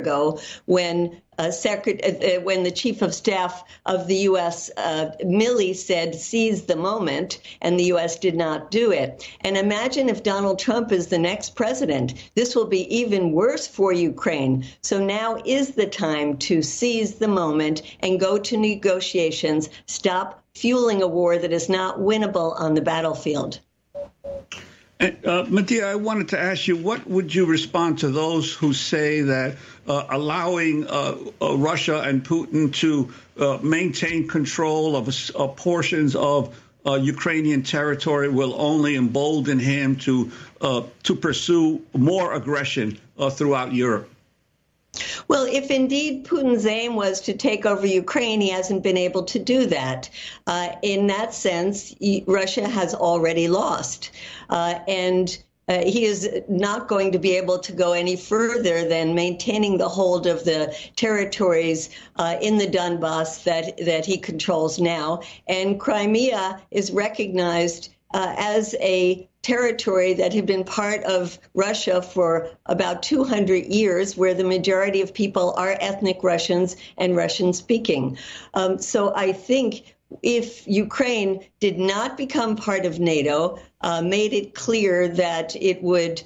ago when when the chief of staff of the U.S., Milley, said, seize the moment, and the U.S. did not do it. And imagine if Donald Trump is the next president. This will be even worse for Ukraine. So now is the time to seize the moment and go to negotiations, stop fueling a war that is not winnable on the battlefield. Medea, I wanted to ask you, what would you respond to those who say that allowing Russia and Putin to maintain control of portions of Ukrainian territory will only embolden him to pursue more aggression throughout Europe? Well, if indeed Putin's aim was to take over Ukraine, he hasn't been able to do that. In that sense, Russia has already lost. And he is not going to be able to go any further than maintaining the hold of the territories in the Donbass that he controls now. And Crimea is recognized as a territory that had been part of Russia for about 200 years, where the majority of people are ethnic Russians and Russian-speaking. So I think if Ukraine did not become part of NATO, made it clear that it would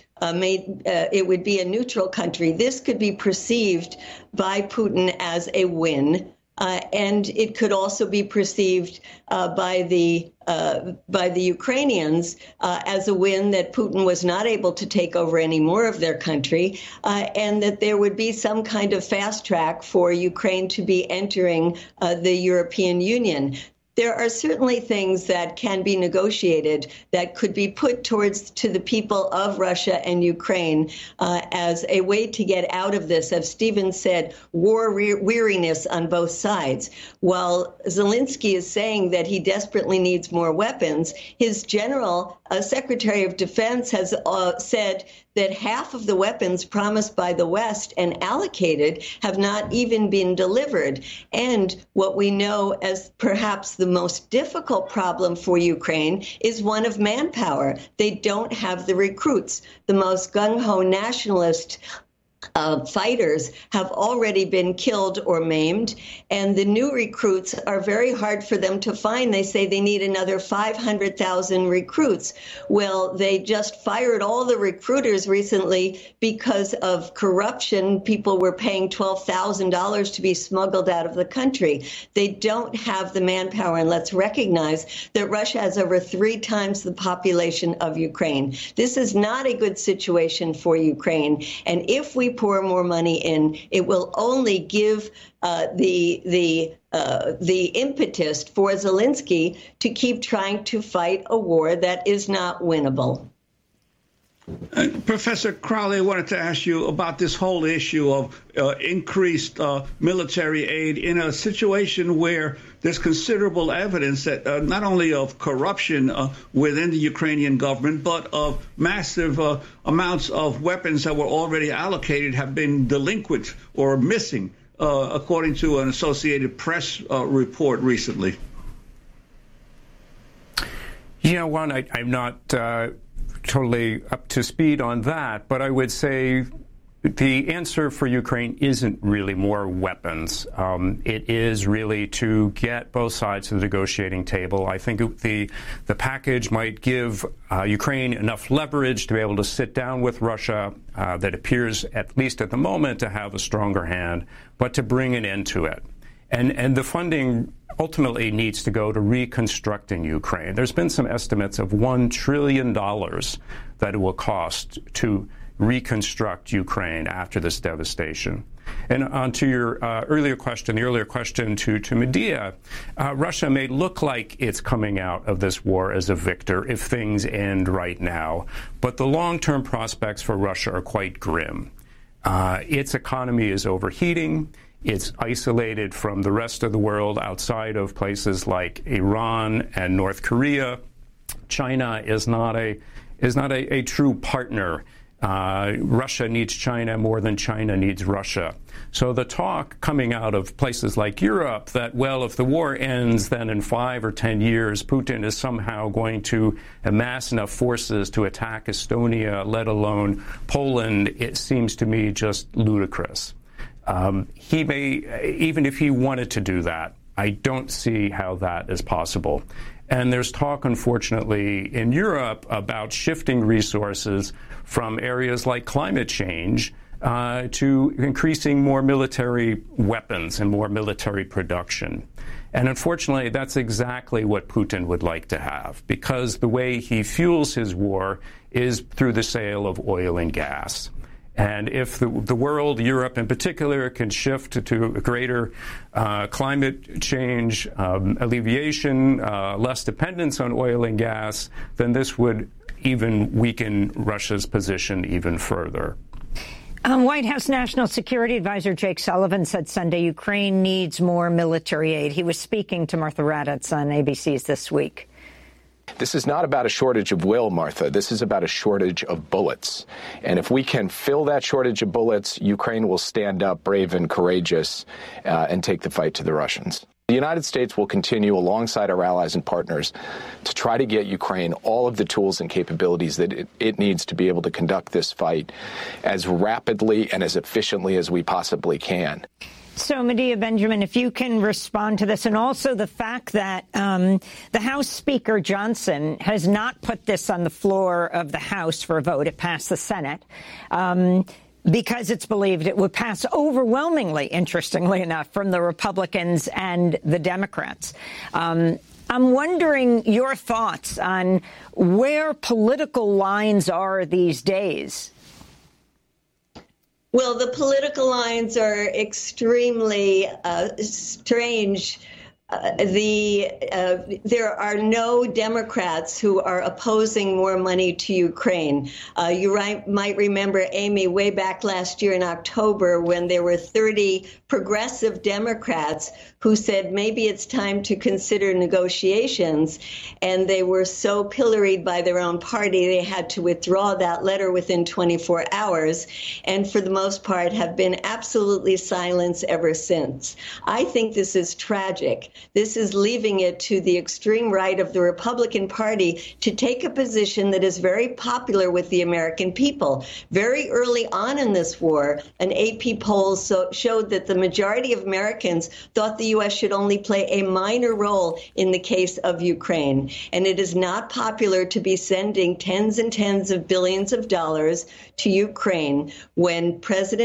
be a neutral country, this could be perceived by Putin as a win. And it could also be perceived by the Ukrainians as a win that Putin was not able to take over any more of their country, and that there would be some kind of fast track for Ukraine to be entering the European Union. There are certainly things that can be negotiated that could be put to the people of Russia and Ukraine as a way to get out of this, as Stephen said, war weariness on both sides. While Zelensky is saying that he desperately needs more weapons, his general Secretary of Defense has said that half of the weapons promised by the West and allocated have not even been delivered. And what we know as perhaps the most difficult problem for Ukraine is one of manpower. They don't have the recruits. The most gung-ho nationalist fighters have already been killed or maimed, and the new recruits are very hard for them to find. They say they need another 500,000 recruits. Well, they just fired all the recruiters recently because of corruption. People were paying $12,000 to be smuggled out of the country. They don't have the manpower, and let's recognize that Russia has over 3 times the population of Ukraine. This is not a good situation for Ukraine, and if we pour more money in, it will only give the impetus for Zelensky to keep trying to fight a war that is not winnable. Professor Crowley, I wanted to ask you about this whole issue of increased military aid in a situation where there's considerable evidence that not only of corruption within the Ukrainian government, but of massive amounts of weapons that were already allocated have been delinquent or missing, according to an Associated Press report recently. Yeah, Juan, I'm not totally up to speed on that, but I would say the answer for Ukraine isn't really more weapons. It is really to get both sides to the negotiating table. I think the package might give Ukraine enough leverage to be able to sit down with Russia that appears, at least at the moment, to have a stronger hand, but to bring an end to it. And the funding ultimately needs to go to reconstructing Ukraine. There's been some estimates of $1 trillion that it will cost to reconstruct Ukraine after this devastation. And on to your earlier question to Medea, Russia may look like it's coming out of this war as a victor if things end right now, but the long-term prospects for Russia are quite grim. Its economy is overheating. It's isolated from the rest of the world outside of places like Iran and North Korea. China is not a true partner. Russia needs China more than China needs Russia. So the talk coming out of places like Europe that, well, if the war ends, then in 5 or 10 years, Putin is somehow going to amass enough forces to attack Estonia, let alone Poland, it seems to me just ludicrous. He may, even if he wanted to do that, I don't see how that is possible. And there's talk, unfortunately, in Europe about shifting resources from areas like climate change to increasing more military weapons and more military production. And unfortunately, that's exactly what Putin would like to have, because the way he fuels his war is through the sale of oil and gas. And if the world, Europe in particular, can shift to greater climate change, alleviation, less dependence on oil and gas, then this would even weaken Russia's position even further. White House National Security Advisor Jake Sullivan said Sunday Ukraine needs more military aid. He was speaking to Martha Raddatz on ABC's This Week. This is not about a shortage of will, Martha. This is about a shortage of bullets. And if we can fill that shortage of bullets, Ukraine will stand up brave and courageous and take the fight to the Russians. The United States will continue alongside our allies and partners to try to get Ukraine all of the tools and capabilities that it needs to be able to conduct this fight as rapidly and as efficiently as we possibly can. So, Medea Benjamin, if you can respond to this, and also the fact that the House Speaker Johnson has not put this on the floor of the House for a vote. It passed the Senate because it's believed it would pass overwhelmingly, interestingly enough, from the Republicans and the Democrats. I'm wondering your thoughts on where political lines are these days. Well, the political lines are extremely strange. There are no Democrats who are opposing more money to Ukraine. You might remember, Amy, way back last year in October when there were 30 progressive Democrats who said maybe it's time to consider negotiations. And they were so pilloried by their own party, they had to withdraw that letter within 24 hours. And for the most part, have been absolutely silent ever since. I think this is tragic. This is leaving it to the extreme right of the Republican Party to take a position that is very popular with the American people. Very early on in this war, an AP poll showed that the majority of Americans thought the U.S. should only play a minor role in the case of Ukraine. And it is not popular to be sending tens and tens of billions of dollars to Ukraine when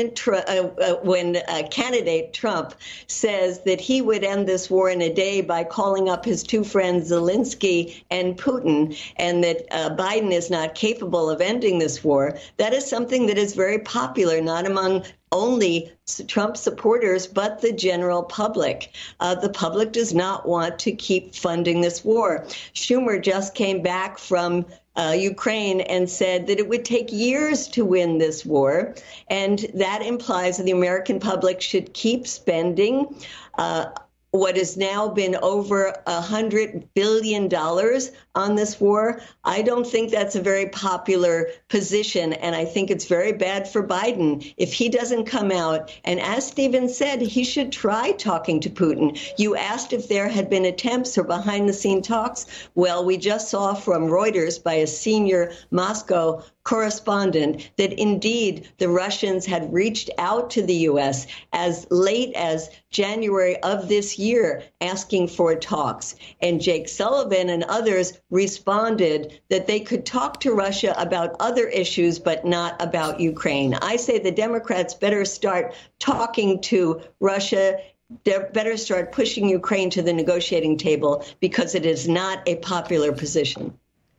candidate Trump says that he would end this war in a day by calling up his two friends Zelensky and Putin, and that Biden is not capable of ending this war. That is something that is very popular, not among only Trump supporters, but the general public. The public does not want to keep funding this war. Schumer just came back from Ukraine and said that it would take years to win this war. And that implies that the American public should keep spending what has now been over $100 billion on this war. I don't think that's a very popular position, and I think it's very bad for Biden if he doesn't come out. And as Stephen said, he should try talking to Putin. You asked if there had been attempts or behind-the-scene talks. Well, we just saw from Reuters by a senior Moscow correspondent that indeed the Russians had reached out to the U.S. as late as January of this year asking for talks. And Jake Sullivan and others responded that they could talk to Russia about other issues, but not about Ukraine. I say the Democrats better start talking to Russia. They better start pushing Ukraine to the negotiating table because it is not a popular position.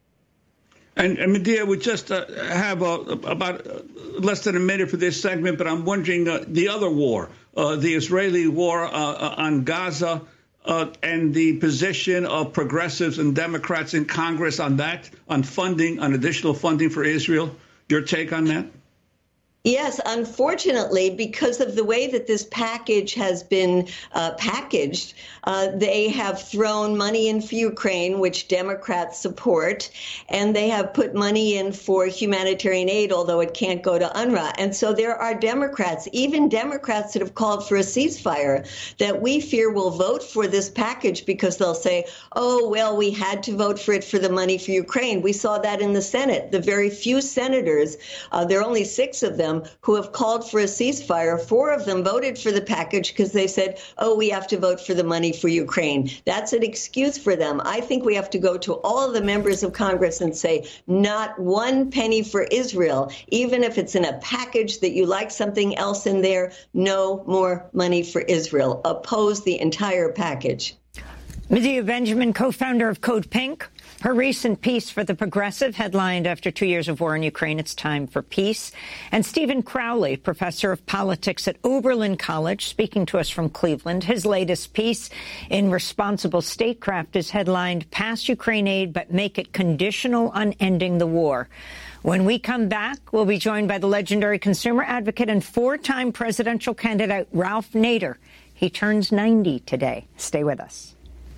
And Medea, we just have about less than a minute for this segment, but I'm wondering the other war, the Israeli war on Gaza, and the position of progressives and Democrats in Congress on that, on funding, on additional funding for Israel. Your take on that? Yes, unfortunately, because of the way that this package has been packaged, they have thrown money in for Ukraine, which Democrats support, and they have put money in for humanitarian aid, although it can't go to UNRWA. And so there are Democrats, even Democrats that have called for a ceasefire, that we fear will vote for this package because they'll say, oh, well, we had to vote for it for the money for Ukraine. We saw that in the Senate. The very few senators, there are only 6 of them, them who have called for a ceasefire. 4 of them voted for the package because they said, oh, we have to vote for the money for Ukraine. That's an excuse for them. I think we have to go to all of the members of Congress and say, not one penny for Israel, even if it's in a package that you like something else in there, no more money for Israel. Oppose the entire package. Medea Benjamin, co-founder of Code Pink. Her recent piece for The Progressive headlined, after 2 years of war in Ukraine, it's time for peace. And Stephen Crowley, professor of politics at Oberlin College, speaking to us from Cleveland. His latest piece in Responsible Statecraft is headlined, Pass Ukraine Aid, but Make It Conditional on Ending the War. When we come back, we'll be joined by the legendary consumer advocate and 4-time presidential candidate Ralph Nader. He turns 90 today. Stay with us.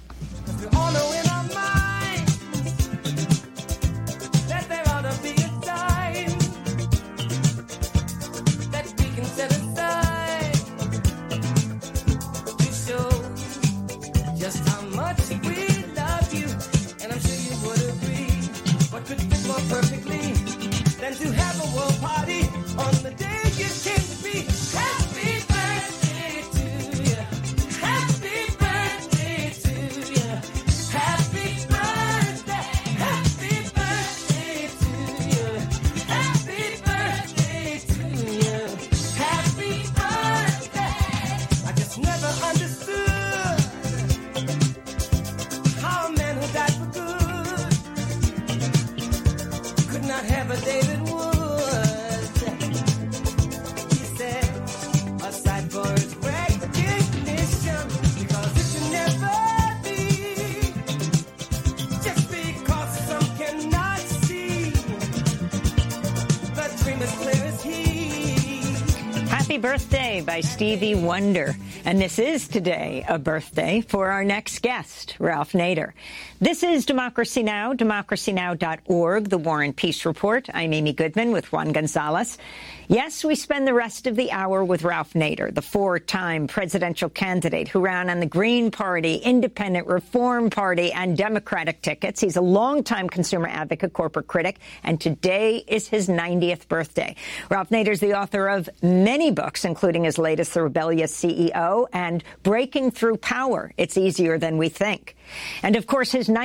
To have a world party on the day you came to be. Happy birthday to you. Happy birthday to you. Happy birthday. Happy birthday to you. Happy birthday to you. Happy birthday. I just never understood how a man who died for good could not have a David Wood. He said, aside for his recognition, because it should never be, just because some cannot see, the dream is clear as he. Happy birthday by Stevie Wonder. And this is today a birthday for our next guest, Ralph Nader. This is Democracy Now!, democracynow.org, the War and Peace Report. I'm Amy Goodman with Juan Gonzalez. Yes, we spend the rest of the hour with Ralph Nader, the 4-time presidential candidate who ran on the Green Party, Independent Reform Party, and Democratic tickets. He's a longtime consumer advocate, corporate critic, and today is his 90th birthday. Ralph Nader is the author of many books, including his latest, The Rebellious CEO, and Breaking Through Power, It's Easier Than We Think. And, of course, his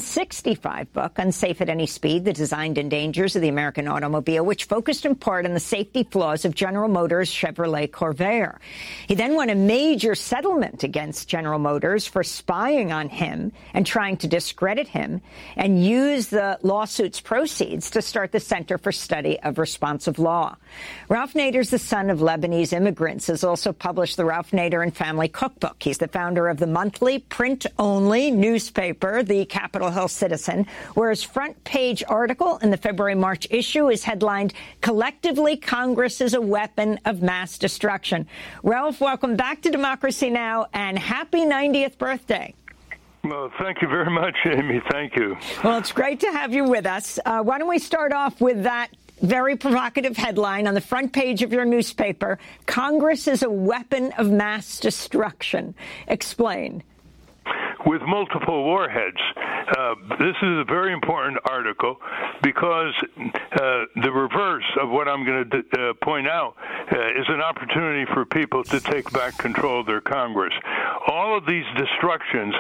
1965 book, Unsafe at Any Speed, The Designed and Dangers of the American Automobile, which focused in part on the safety flaws of General Motors' Chevrolet Corvair. He then won a major settlement against General Motors for spying on him and trying to discredit him, and used the lawsuit's proceeds to start the Center for Study of Responsive Law. Ralph Nader is the son of Lebanese immigrants, has also published the Ralph Nader and Family Cookbook. He's the founder of the monthly print-only newspaper, the Capitol Hill Citizen, where his front-page article in the February-March issue is headlined, Collectively, Congress is a Weapon of Mass Destruction. Ralph, welcome back to Democracy Now! And happy 90th birthday. Well, thank you very much, Amy. Thank you. Well, it's great to have you with us. Why don't we start off with that very provocative headline on the front page of your newspaper, Congress is a weapon of mass destruction. Explain. With multiple warheads. This is a very important article because the reverse of what I'm going to point out is an opportunity for people to take back control of their Congress. All of these destructions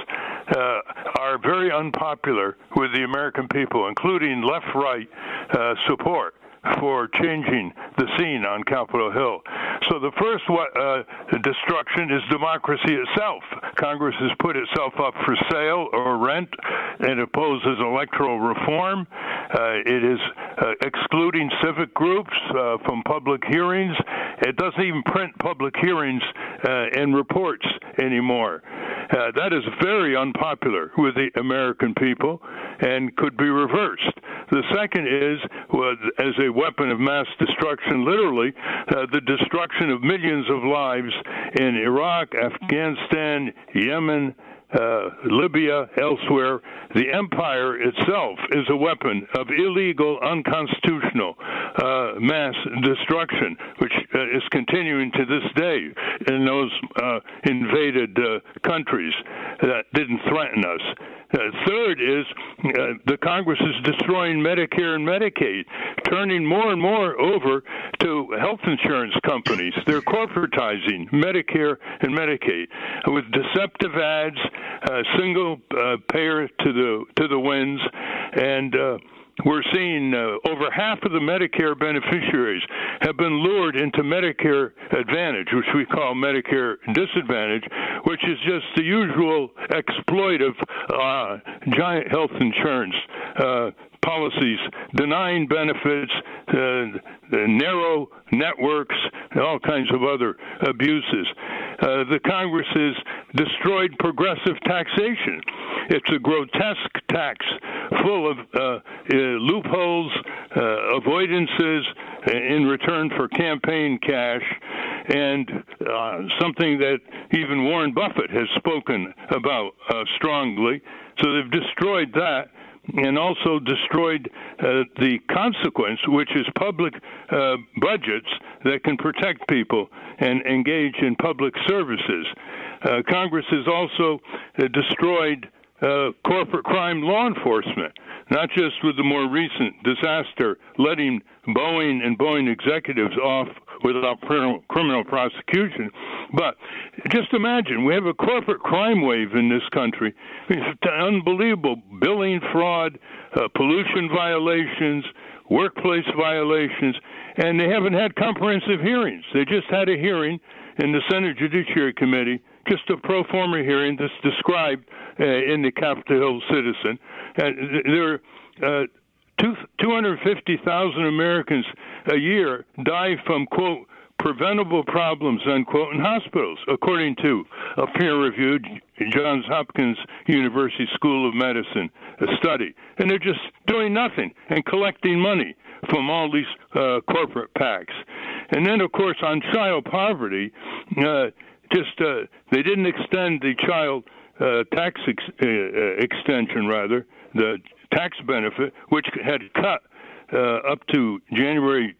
are very unpopular with the American people, including left-right support for changing the scene on Capitol Hill. So the first destruction is democracy itself. Congress has put itself up for sale or rent and opposes electoral reform. It is excluding civic groups from public hearings. It doesn't even print public hearings and reports anymore. That is very unpopular with the American people and could be reversed. The second is, as a weapon of mass destruction, literally, the destruction of millions of lives in Iraq, Afghanistan, Yemen, Libya, elsewhere. The empire itself is a weapon of illegal, unconstitutional mass destruction, which is continuing to this day in those invaded countries that didn't threaten us. Third is the Congress is destroying Medicare and Medicaid, turning more and more over to health insurance companies. They're corporatizing Medicare and Medicaid with deceptive ads, single payer to the winds, and we're seeing over half of the Medicare beneficiaries have been lured into Medicare Advantage, which we call Medicare Disadvantage, which is just the usual exploitive giant health insurance policies, denying benefits, narrow networks, and all kinds of other abuses. The Congress has destroyed progressive taxation. It's a grotesque tax full of loopholes, avoidances in return for campaign cash, and something that even Warren Buffett has spoken about strongly. So they've destroyed that, and also destroyed the consequence, which is public budgets that can protect people and engage in public services. Congress has also destroyed corporate crime law enforcement, not just with the more recent disaster letting Boeing and Boeing executives off without criminal prosecution. But just imagine, we have a corporate crime wave in this country. It's unbelievable. Billing fraud, pollution violations, workplace violations, and they haven't had comprehensive hearings. They just had a hearing in the Senate Judiciary Committee, just a pro forma hearing that's described in the Capitol Hill Citizen. There are 250,000 Americans a year die from, quote, preventable problems, unquote, in hospitals, according to a peer-reviewed Johns Hopkins University School of Medicine study. And they're just doing nothing and collecting money from all these corporate PACs. And then, of course, on child poverty, they didn't extend the child tax extension, rather, the tax benefit, which had cut up to January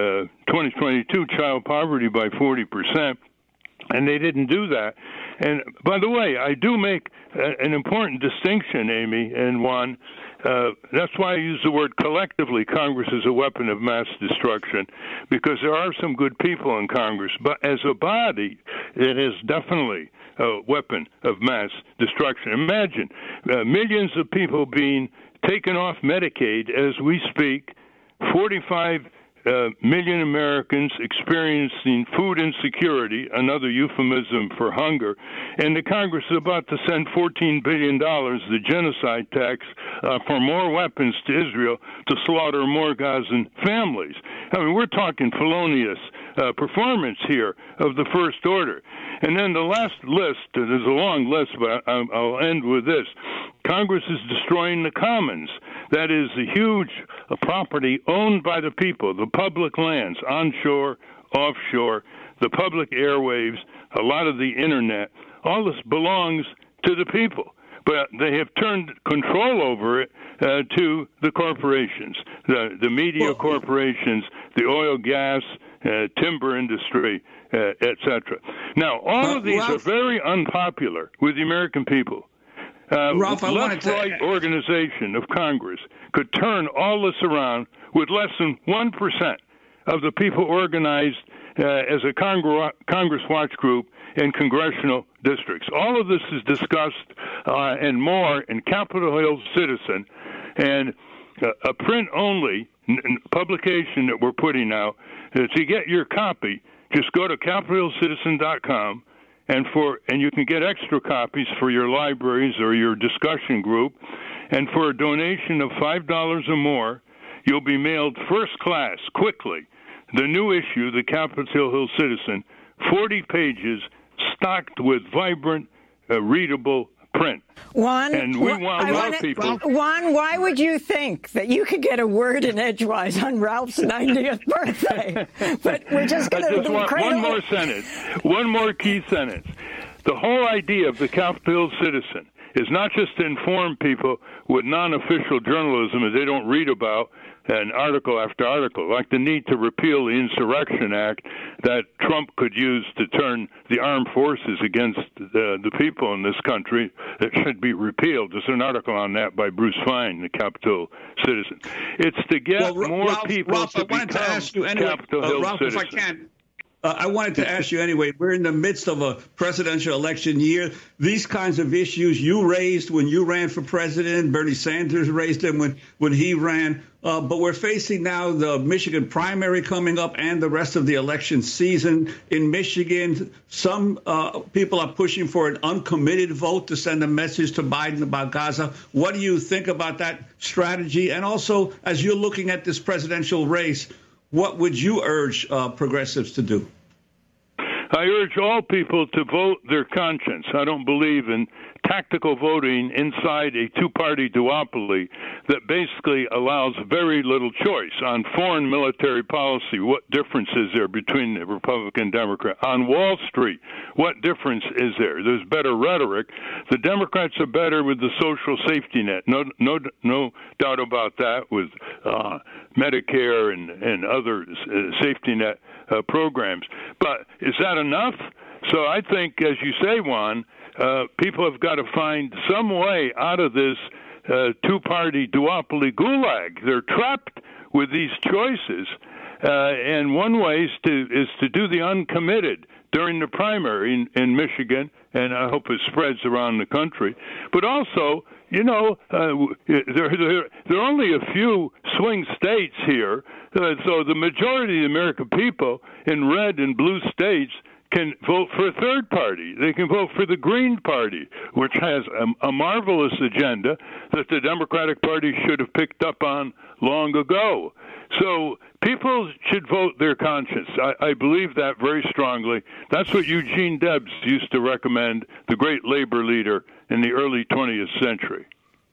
2022 child poverty by 40%, and they didn't do that. And by the way, I do make an important distinction, Amy and Juan. That's why I use the word collectively. Congress is a weapon of mass destruction, because there are some good people in Congress, but as a body, it is definitely a weapon of mass destruction. Imagine millions of people being taken off Medicaid as we speak, 45 million Americans experiencing food insecurity, another euphemism for hunger, and the Congress is about to send $14 billion, the genocide tax, for more weapons to Israel to slaughter more Gazan families. I mean, we're talking felonious performance here of the first order. And then the last list, there's a long list, but I'll end with this. Congress is destroying the commons. That is the huge property owned by the people, the public lands, onshore, offshore, the public airwaves, a lot of the internet. All this belongs to the people. But they have turned control over it to the corporations, the media corporations, the oil, gas, timber industry, etc. Now, all of these are very unpopular with the American people. Ralph, left-right organization of Congress could turn all this around with less than 1% of the people organized as a Congress Watch group in congressional districts. All of this is discussed and more in Capitol Hill Citizen, and a print-only publication that we're putting out. To get your copy, just go to CapitolHillCitizen.com. And you can get extra copies for your libraries or your discussion group. And for a donation of $5 or more, you'll be mailed first class, quickly, the new issue, the Capitol Hill Citizen, 40 pages, stocked with vibrant, readable print. Juan, and we want a lot of people. Juan, why would you think that you could get a word in edgewise on Ralph's 90th birthday? But we're just going to one more sentence, one more key sentence. The whole idea of the Capitol Hill Citizen is not just to inform people with non-official journalism that they don't read about and article after article, like the need to repeal the Insurrection Act that Trump could use to turn the armed forces against the people in this country. That should be repealed. There's an article on that by Bruce Fein, the Capitol Citizen. It's to get more people to become Capitol Hill citizens. If I can. I wanted to ask you anyway, we're in the midst of a presidential election year. These kinds of issues you raised when you ran for president, Bernie Sanders raised them when he ran. But we're facing now the Michigan primary coming up and the rest of the election season. In Michigan, some people are pushing for an uncommitted vote to send a message to Biden about Gaza. What do you think about that strategy? And also, as you're looking at this presidential race, what would you urge progressives to do? I urge all people to vote their conscience. I don't believe in tactical voting inside a two-party duopoly that basically allows very little choice on foreign military policy. What difference is there between the Republican and Democrat? On Wall Street, what difference is there? There's better rhetoric. The Democrats are better with the social safety net. No doubt about that, with Medicare and other safety net programs. But is that enough? So I think, as you say, Juan, people have got to find some way out of this two-party duopoly gulag. They're trapped with these choices, and one way is to do the uncommitted during the primary in Michigan, and I hope it spreads around the country. But also, there are only a few swing states here, so the majority of the American people in red and blue states can vote for a third party. They can vote for the Green Party, which has a marvelous agenda that the Democratic Party should have picked up on long ago. So people should vote their conscience. I believe that very strongly. That's what Eugene Debs used to recommend, the great labor leader in the early 20th century.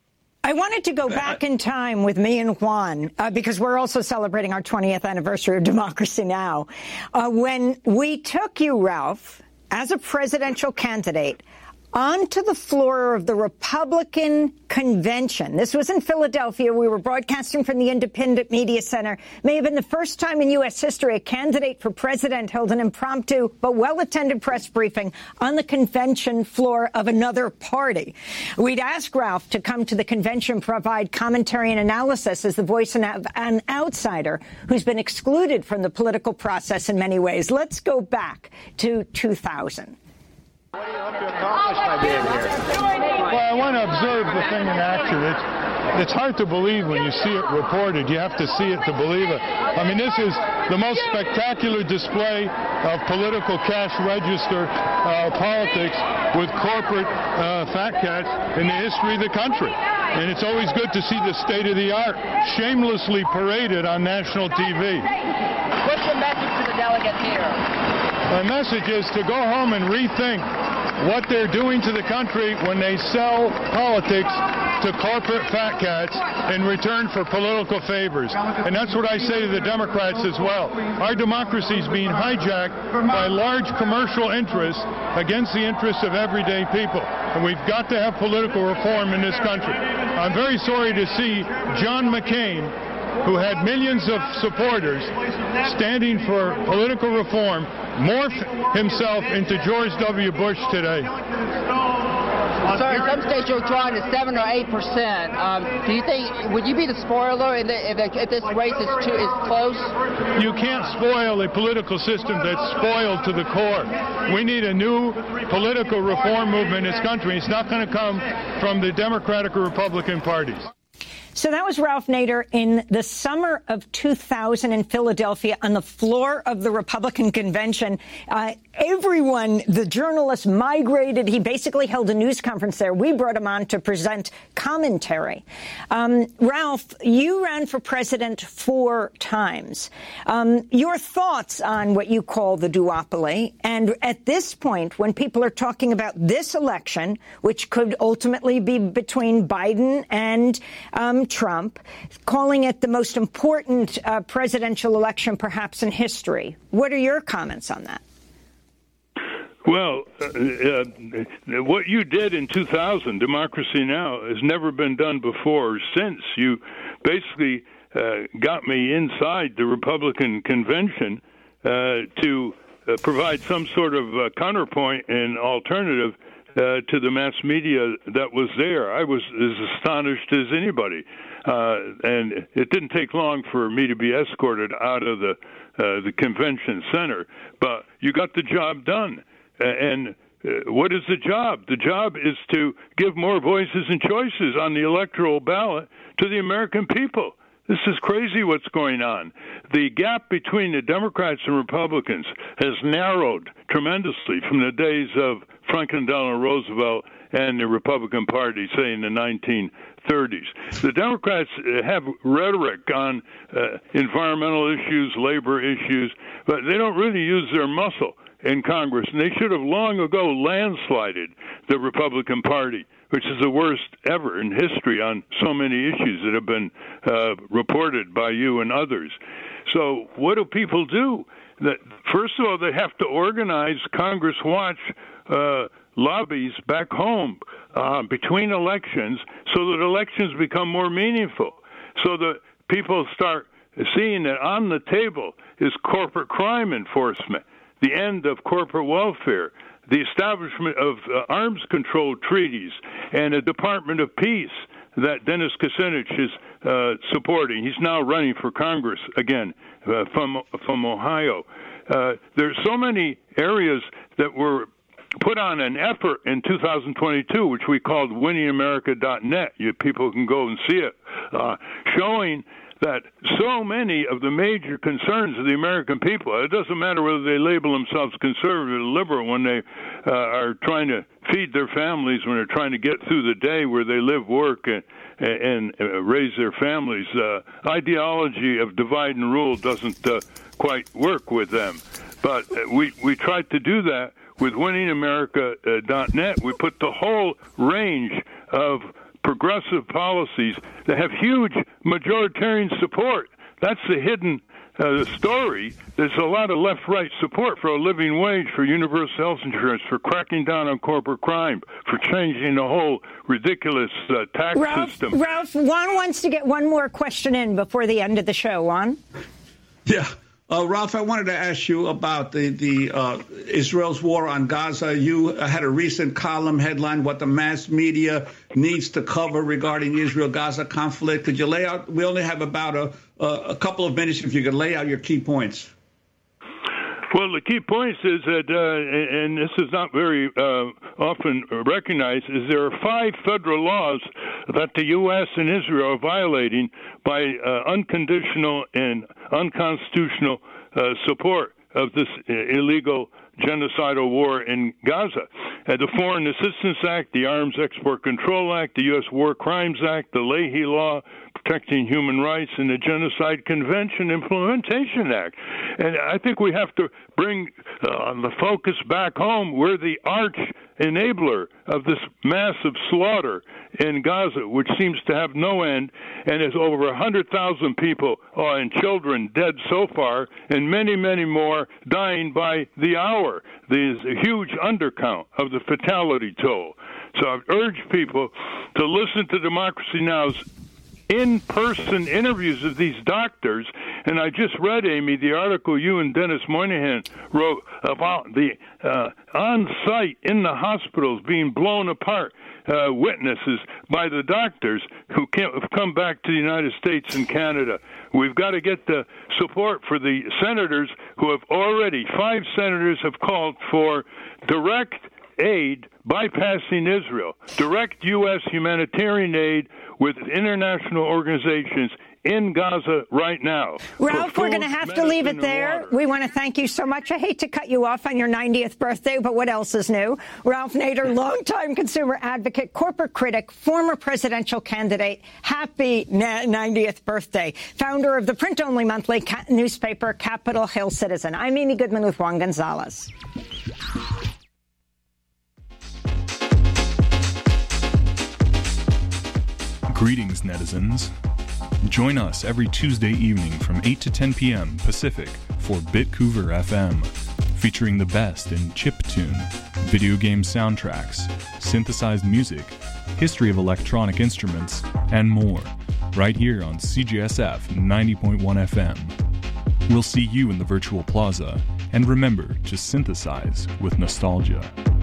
I wanted to go back in time with me and Juan, because we're also celebrating our 20th anniversary of Democracy Now! When we took you, Ralph, as a presidential candidate, onto the floor of the Republican convention. This was in Philadelphia. We were broadcasting from the Independent Media Center. May have been the first time in U.S. history a candidate for president held an impromptu but well-attended press briefing on the convention floor of another party. We'd asked Ralph to come to the convention, provide commentary and analysis as the voice of an outsider who's been excluded from the political process in many ways. Let's go back to 2000. What do you hope to accomplish by being here? Well, I want to observe the thing in action. It's hard to believe when you see it reported. You have to see it to believe it. I mean, this is the most spectacular display of political cash register politics with corporate fat cats in the history of the country. And it's always good to see the state of the art shamelessly paraded on national TV. What's your message to the delegates here? My message is to go home and rethink what they're doing to the country when they sell politics to corporate fat cats in return for political favors. And that's what I say to the Democrats as well. Our democracy is being hijacked by large commercial interests against the interests of everyday people. And we've got to have political reform in this country. I'm very sorry to see John McCain, who had millions of supporters standing for political reform, morph himself into George W. Bush today. Sir, in some states you're drawing to 7 or 8%. Do you think, would you be the spoiler if this race is close? You can't spoil a political system that's spoiled to the core. We need a new political reform movement in this country. It's not going to come from the Democratic or Republican parties. So that was Ralph Nader in the summer of 2000 in Philadelphia on the floor of the Republican convention. Everyone, the journalists, migrated. He basically held a news conference there. We brought him on to present commentary. Ralph, you ran for president 4 times. Your thoughts on what you call the duopoly, and at this point, when people are talking about this election, which could ultimately be between Biden and Trump, calling it the most important presidential election perhaps in history. What are your comments on that? Well, what you did in 2000, Democracy Now!, has never been done before or since. You basically got me inside the Republican convention to provide some sort of counterpoint and alternative to the mass media that was there. I was as astonished as anybody. And it didn't take long for me to be escorted out of the convention center. But you got the job done. And what is the job? The job is to give more voices and choices on the electoral ballot to the American people. This is crazy what's going on. The gap between the Democrats and Republicans has narrowed tremendously from the days of Franklin Delano Roosevelt and the Republican Party, say in the 1930s. The Democrats have rhetoric on environmental issues, labor issues, but they don't really use their muscle in Congress, and they should have long ago landslided the Republican Party, which is the worst ever in history on so many issues that have been reported by you and others. So what do people do? First of all, they have to organize Congress Watch lobbies back home between elections so that elections become more meaningful, so that people start seeing that on the table is corporate crime enforcement, the end of corporate welfare, the establishment of arms control treaties, and a Department of Peace that Dennis Kucinich is supporting. He's now running for Congress again from Ohio. There's so many areas that were put on an effort in 2022, which we called winningamerica.net. You people can go and see it, showing that so many of the major concerns of the American people, it doesn't matter whether they label themselves conservative or liberal when they are trying to feed their families, when they're trying to get through the day where they live, work, and raise their families. Ideology of divide and rule doesn't quite work with them. But we tried to do that with winningamerica.net. We put the whole range of progressive policies that have huge majoritarian support. That's the hidden story. There's a lot of left-right support for a living wage, for universal health insurance, for cracking down on corporate crime, for changing the whole ridiculous tax system. Ralph, Juan wants to get one more question in before the end of the show. Juan? Yeah. Ralph, I wanted to ask you about the Israel's war on Gaza. You had a recent column headline, what the mass media needs to cover regarding the Israel-Gaza conflict. Could you lay out, we only have about a couple of minutes, if you could lay out your key points. Well, the key points is that, and this is not very often recognized, is there are 5 federal laws that the U.S. and Israel are violating by unconditional and unconstitutional support of this illegal genocidal war in Gaza. The Foreign Assistance Act, the Arms Export Control Act, the U.S. War Crimes Act, the Leahy Law, Protecting Human Rights, and the Genocide Convention Implementation Act. And I think we have to bring the focus back home. We're the arch enabler of this massive slaughter in Gaza, which seems to have no end, and is over 100,000 people and children dead so far, and many, many more dying by the hour. There's a huge undercount of the fatality toll. So I urge people to listen to Democracy Now!'s in-person interviews of these doctors, and I just read, Amy, the article you and Dennis Moynihan wrote about the on-site in the hospitals being blown apart witnesses by the doctors who have come back to the United States and Canada. We've got to get the support for the senators who have already, 5 senators have called for direct aid bypassing Israel, direct U.S. humanitarian aid with international organizations in Gaza right now. Ralph, we're going to have to leave it there. We want to thank you so much. I hate to cut you off on your 90th birthday, but what else is new? Ralph Nader, longtime consumer advocate, corporate critic, former presidential candidate. Happy 90th birthday. Founder of the print-only monthly newspaper, Capitol Hill Citizen. I'm Amy Goodman with Juan Gonzalez. Greetings, netizens. Join us every Tuesday evening from 8 to 10 p.m. Pacific for Bitcouver FM. featuring the best in chiptune, video game soundtracks, synthesized music, history of electronic instruments, and more, right here on CJSF 90.1 FM. We'll see you in the virtual plaza, and remember to synthesize with nostalgia.